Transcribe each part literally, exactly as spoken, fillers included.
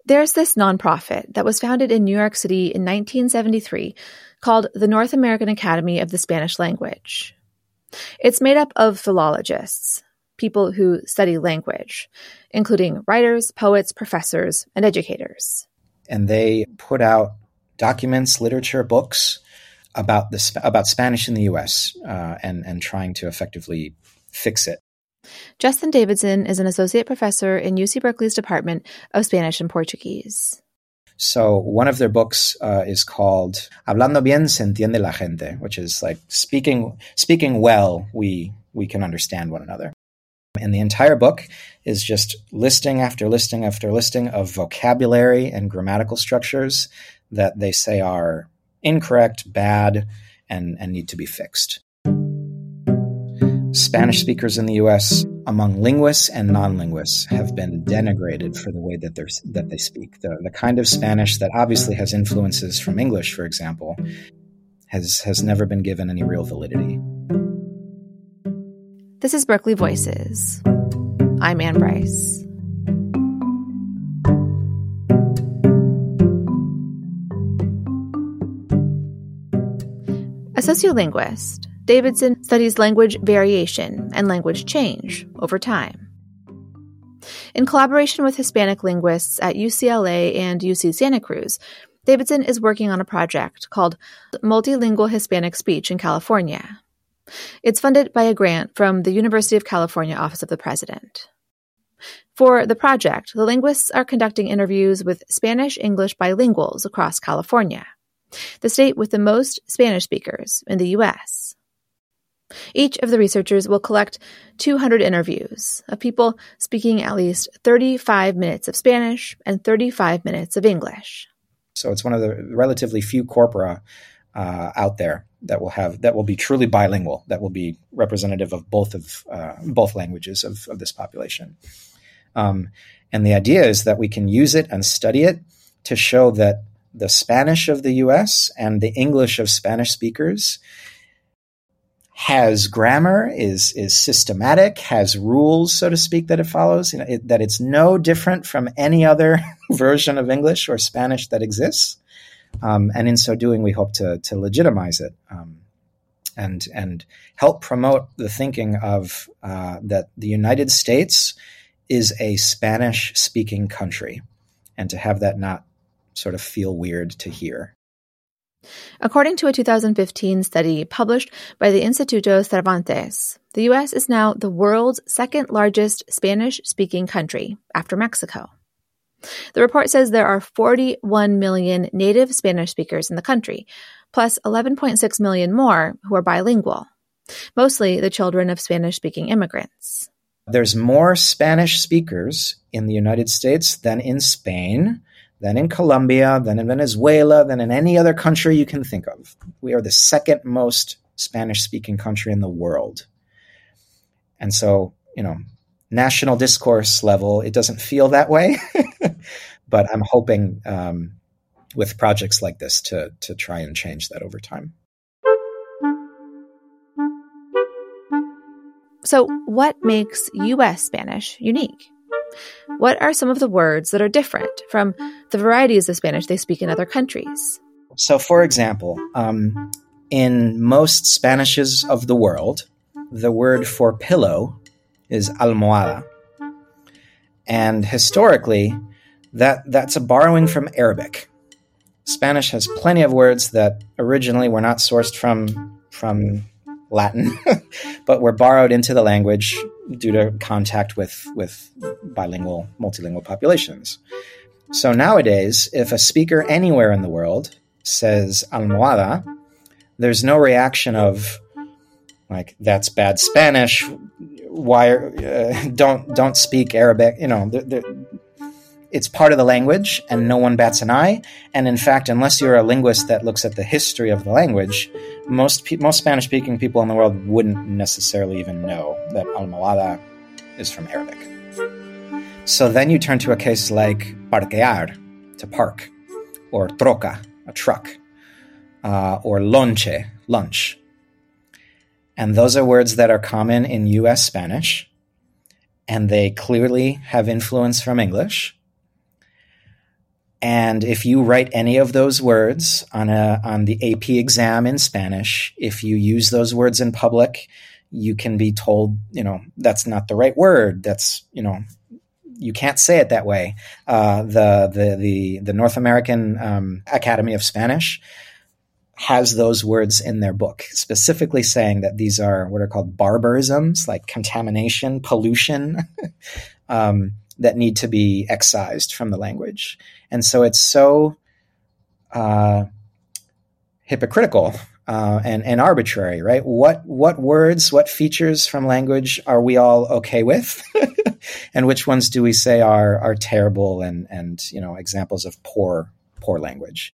There's this nonprofit that was founded in New York City in nineteen seventy-three called the North American Academy of the Spanish Language. It's made up of philologists, people who study language, including writers, poets, professors, and educators. And they put out documents, literature, books about the about Spanish in the U S uh, and, and trying to effectively fix it. Justin Davidson is an associate professor in U C Berkeley's Department of Spanish and Portuguese. So one of their books uh, is called Hablando bien se entiende la gente, which is like speaking speaking well, we we can understand one another. And the entire book is just listing after listing after listing of vocabulary and grammatical structures that they say are incorrect, bad, and, and need to be fixed. Spanish speakers in the U S, among linguists and non-linguists, have been denigrated for the way that they're that they speak. The, the kind of Spanish that obviously has influences from English, for example, has has never been given any real validity. This is Berkeley Voices. I'm Anne Bryce. A sociolinguist, Davidson studies language variation and language change over time. In collaboration with Hispanic linguists at U C L A and U C Santa Cruz, Davidson is working on a project called Multilingual Hispanic Speech in California. It's funded by a grant from the University of California Office of the President. For the project, the linguists are conducting interviews with Spanish-English bilinguals across California, the state with the most Spanish speakers in the U S. Each of the researchers will collect two hundred interviews of people speaking at least thirty-five minutes of Spanish and thirty-five minutes of English. So it's one of the relatively few corpora uh, out there that will have that will be truly bilingual, that will be representative of both of uh, both languages of, of this population. Um, and the idea is that we can use it and study it to show that the Spanish of the U S and the English of Spanish speakers has grammar, is is systematic, has rules, so to speak, that it follows, you know, it, that it's no different from any other version of English or Spanish that exists. Um, and in so doing, we hope to to legitimize it um, and and help promote the thinking of uh, that the United States is a Spanish-speaking country, and to have that not sort of feel weird to hear. According to a two thousand fifteen study published by the Instituto Cervantes, the U S is now the world's second largest Spanish-speaking country after Mexico. The report says there are forty-one million native Spanish speakers in the country, plus eleven point six million more who are bilingual, mostly the children of Spanish-speaking immigrants. There's more Spanish speakers in the United States than in Spain, than in Colombia, than in Venezuela, than in any other country you can think of. We are the second most Spanish-speaking country in the world. And so, you know, national discourse level, it doesn't feel that way. But I'm hoping um, with projects like this to, to try and change that over time. So what makes U S Spanish unique? What are some of the words that are different from the varieties of Spanish they speak in other countries? So, for example, um, in most Spanishes of the world, the word for pillow is almohada. And historically, that that's a borrowing from Arabic. Spanish has plenty of words that originally were not sourced from, from Latin, but were borrowed into the language due to contact with, with bilingual, multilingual populations. So nowadays, if a speaker anywhere in the world says almohada, there's no reaction of like, that's bad Spanish. Why uh, don't don't speak Arabic? You know, they're, they're, it's part of the language, and no one bats an eye. And in fact, unless you're a linguist that looks at the history of the language, most pe- most Spanish-speaking people in the world wouldn't necessarily even know that almohada is from Arabic. So then you turn to a case like parquear, to park, or troca, a truck, uh, or lonche, lunch. And those are words that are common in U S Spanish, and they clearly have influence from English. And if you write any of those words on a on the A P exam in Spanish, if you use those words in public, you can be told, you know, that's not the right word. That's, you know, you can't say it that way. Uh, the, the, the, the North American um, Academy of Spanish has those words in their book, specifically saying that these are what are called barbarisms, like contamination, pollution, um, that need to be excised from the language. And so it's so uh, hypocritical uh, and, and arbitrary, right? What what words, what features from language are we all okay with? And which ones do we say are are terrible and, and you know, examples of poor, poor language?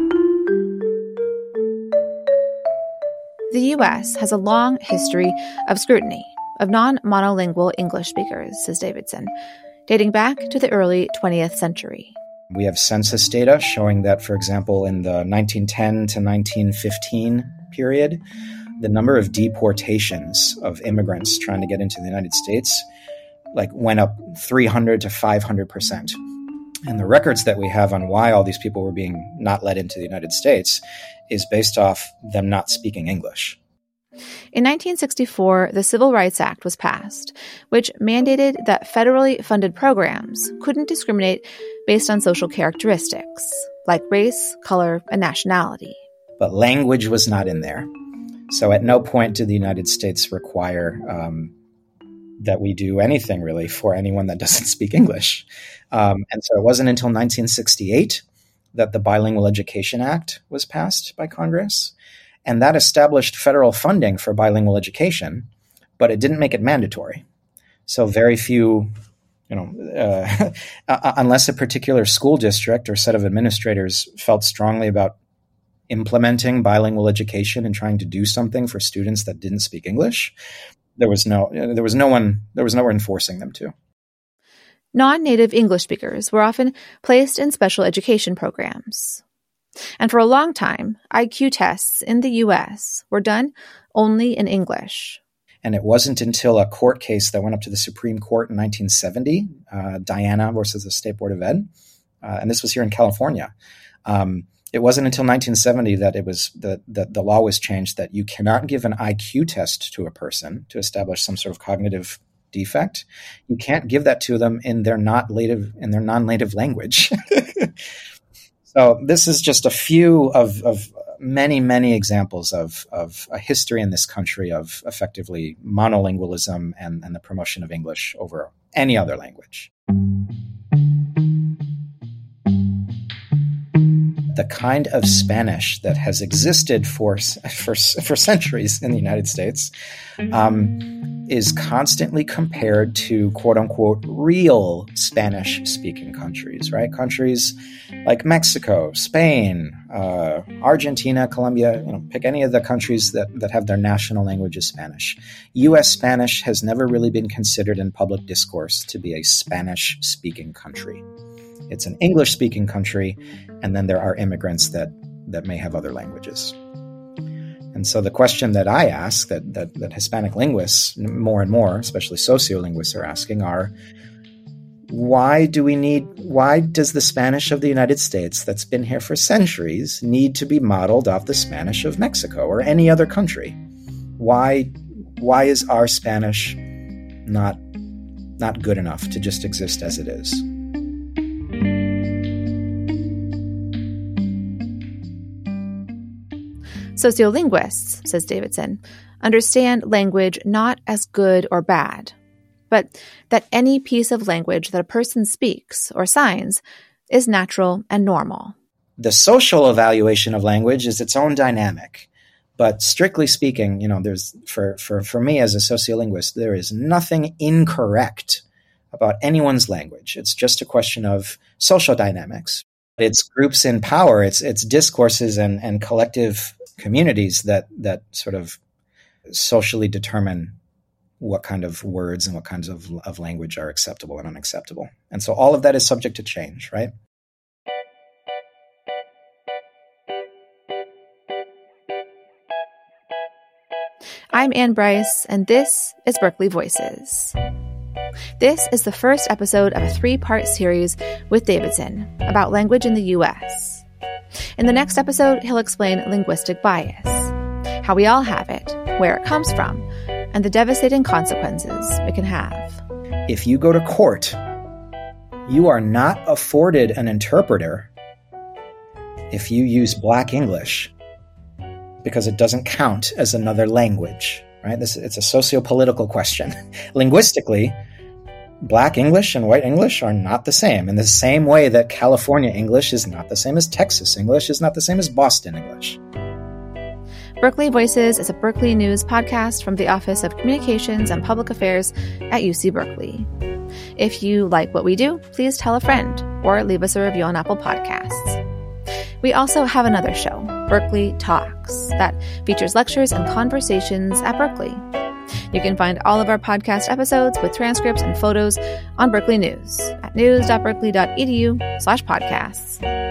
The U S has a long history of scrutiny of non-monolingual English speakers, says Davidson, dating back to the early twentieth century. We have census data showing that, for example, in the nineteen ten to nineteen fifteen period, the number of deportations of immigrants trying to get into the United States like went up three hundred to five hundred percent. And the records that we have on why all these people were being not let into the United States is based off them not speaking English. In nineteen sixty-four, the Civil Rights Act was passed, which mandated that federally funded programs couldn't discriminate based on social characteristics, like race, color, and nationality. But language was not in there. So at no point did the United States require um, that we do anything, really, for anyone that doesn't speak English. Um, and so it wasn't until nineteen sixty-eight that the Bilingual Education Act was passed by Congress. And that established federal funding for bilingual education, but it didn't make it mandatory. So very few, you know, uh, unless a particular school district or set of administrators felt strongly about implementing bilingual education and trying to do something for students that didn't speak English, there was no, there was no one, there was no one enforcing them to. Non-native English speakers were often placed in special education programs. And for a long time, I Q tests in the U S were done only in English. And it wasn't until a court case that went up to the Supreme Court in nineteen seventy, uh, Diana versus the State Board of Ed, uh, and this was here in California. Um, it wasn't until nineteen seventy that it was the, the the law was changed that you cannot give an I Q test to a person to establish some sort of cognitive defect. You can't give that to them in their not native in their non-native language. So this is just a few of, of many, many examples of, of a history in this country of effectively monolingualism and, and the promotion of English over any other language. The kind of Spanish that has existed for for, for centuries in the United States um, is constantly compared to quote-unquote real Spanish-speaking countries, right? Countries like Mexico, Spain, uh, Argentina, Colombia, you know, pick any of the countries that, that have their national language as Spanish. U S Spanish has never really been considered in public discourse to be a Spanish-speaking country. It's an English-speaking country, and then there are immigrants that, that may have other languages. And so the question that I ask, that, that, that Hispanic linguists more and more, especially sociolinguists, are asking are, why do we need, why does the Spanish of the United States that's been here for centuries need to be modeled off the Spanish of Mexico or any other country? Why, why is our Spanish not, not good enough to just exist as it is? Sociolinguists, says Davidson, understand language not as good or bad, but that any piece of language that a person speaks or signs is natural and normal. The social evaluation of language is its own dynamic. But strictly speaking, you know, there's for, for, for me as a sociolinguist, there is nothing incorrect about anyone's language. It's just a question of social dynamics. It's groups in power, it's it's discourses and, and collective communities that that sort of socially determine what kind of words and what kinds of, of language are acceptable and unacceptable. And so all of that is subject to change, right? I'm Anne Bryce, and this is Berkeley Voices. This is the first episode of a three-part series with Davidson about language in the U S. In the next episode, he'll explain linguistic bias, how we all have it, where it comes from, and the devastating consequences it can have. If you go to court, you are not afforded an interpreter if you use Black English, because it doesn't count as another language, right? This it's a socio-political question. Linguistically, Black English and White English are not the same, in the same way that California English is not the same as Texas English, is not the same as Boston English. Berkeley Voices is a Berkeley News podcast from the Office of Communications and Public Affairs at U C Berkeley. If you like what we do, please tell a friend or leave us a review on Apple Podcasts. We also have another show, Berkeley Talks, that features lectures and conversations at Berkeley. You can find all of our podcast episodes with transcripts and photos on Berkeley News at news.berkeley.edu slash podcasts.